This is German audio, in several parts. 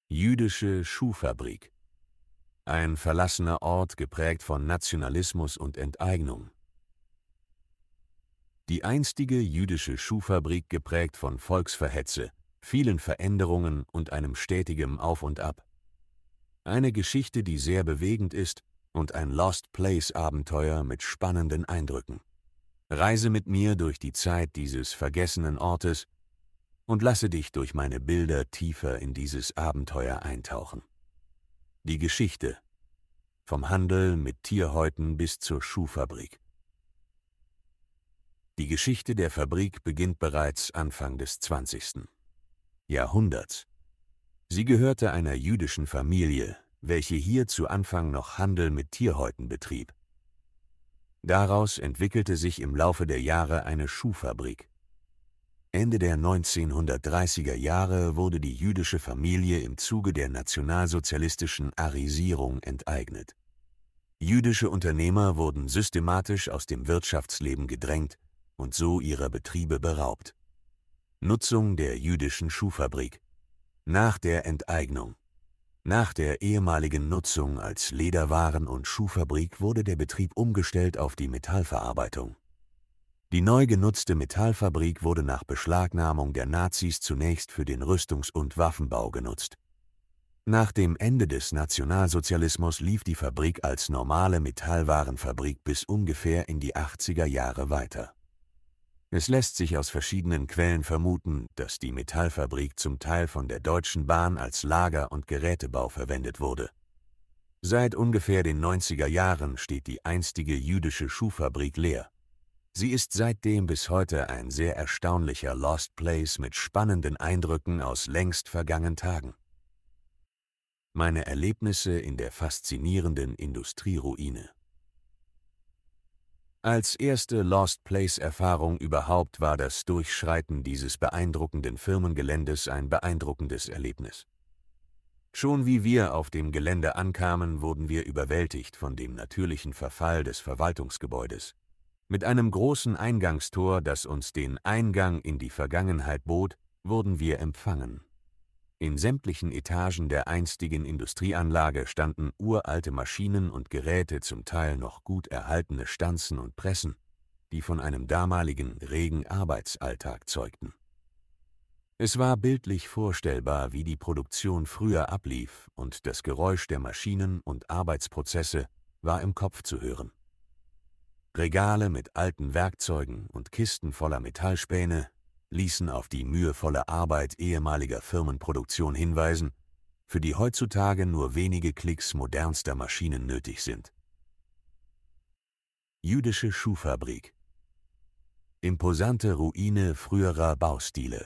Jüdische Schuhfabrik. Ein verlassener Ort, geprägt von Nationalismus und Enteignung. Die einstige jüdische Schuhfabrik, geprägt von Volksverhetze, vielen Veränderungen und einem stetigen Auf und Ab. Eine Geschichte, die sehr bewegend ist, und ein Lost-Place-Abenteuer mit spannenden Eindrücken. Reise mit mir durch die Zeit dieses vergessenen Ortes und lasse dich durch meine Bilder tiefer in dieses Abenteuer eintauchen. Die Geschichte. Vom Handel mit Tierhäuten bis zur Schuhfabrik. Die Geschichte der Fabrik beginnt bereits Anfang des 20. Jahrhunderts. Sie gehörte einer jüdischen Familie, welche hier zu Anfang noch Handel mit Tierhäuten betrieb. Daraus entwickelte sich im Laufe der Jahre eine Schuhfabrik. Ende der 1930er Jahre wurde die jüdische Familie im Zuge der nationalsozialistischen Arisierung enteignet. Jüdische Unternehmer wurden systematisch aus dem Wirtschaftsleben gedrängt und so ihrer Betriebe beraubt. Nutzung der jüdischen Schuhfabrik. Nach der Enteignung. Nach der ehemaligen Nutzung als Lederwaren- und Schuhfabrik wurde der Betrieb umgestellt auf die Metallverarbeitung. Die neu genutzte Metallfabrik wurde nach Beschlagnahmung der Nazis zunächst für den Rüstungs- und Waffenbau genutzt. Nach dem Ende des Nationalsozialismus lief die Fabrik als normale Metallwarenfabrik bis ungefähr in die 80er Jahre weiter. Es lässt sich aus verschiedenen Quellen vermuten, dass die Metallfabrik zum Teil von der Deutschen Bahn als Lager- und Gerätebau verwendet wurde. Seit ungefähr den 90er Jahren steht die einstige jüdische Schuhfabrik leer. Sie ist seitdem bis heute ein sehr erstaunlicher Lost Place mit spannenden Eindrücken aus längst vergangenen Tagen. Meine Erlebnisse in der faszinierenden Industrieruine. Als erste Lost Place-Erfahrung überhaupt war das Durchschreiten dieses beeindruckenden Firmengeländes ein beeindruckendes Erlebnis. Schon wie wir auf dem Gelände ankamen, wurden wir überwältigt von dem natürlichen Verfall des Verwaltungsgebäudes. Mit einem großen Eingangstor, das uns den Eingang in die Vergangenheit bot, wurden wir empfangen. In sämtlichen Etagen der einstigen Industrieanlage standen uralte Maschinen und Geräte, zum Teil noch gut erhaltene Stanzen und Pressen, die von einem damaligen regen Arbeitsalltag zeugten. Es war bildlich vorstellbar, wie die Produktion früher ablief, und das Geräusch der Maschinen und Arbeitsprozesse war im Kopf zu hören. Regale mit alten Werkzeugen und Kisten voller Metallspäne ließen auf die mühevolle Arbeit ehemaliger Firmenproduktion hinweisen, für die heutzutage nur wenige Klicks modernster Maschinen nötig sind. Jüdische Schuhfabrik. Imposante Ruine früherer Baustile.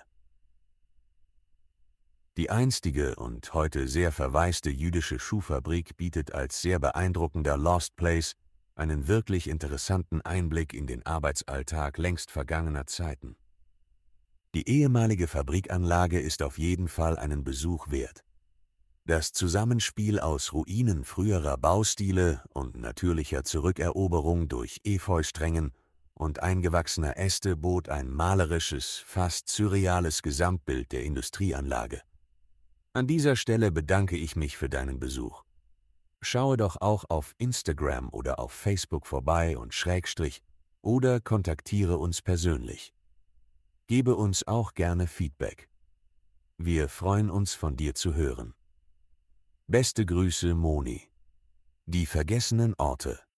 Die einstige und heute sehr verwaiste jüdische Schuhfabrik bietet als sehr beeindruckender Lost Place einen wirklich interessanten Einblick in den Arbeitsalltag längst vergangener Zeiten. Die ehemalige Fabrikanlage ist auf jeden Fall einen Besuch wert. Das Zusammenspiel aus Ruinen früherer Baustile und natürlicher Zurückeroberung durch Efeusträngen und eingewachsener Äste bot ein malerisches, fast surreales Gesamtbild der Industrieanlage. An dieser Stelle bedanke ich mich für deinen Besuch. Schaue doch auch auf Instagram oder auf Facebook vorbei und / oder kontaktiere uns persönlich. Gebe uns auch gerne Feedback. Wir freuen uns, von dir zu hören. Beste Grüße, Moni. Die vergessenen Orte.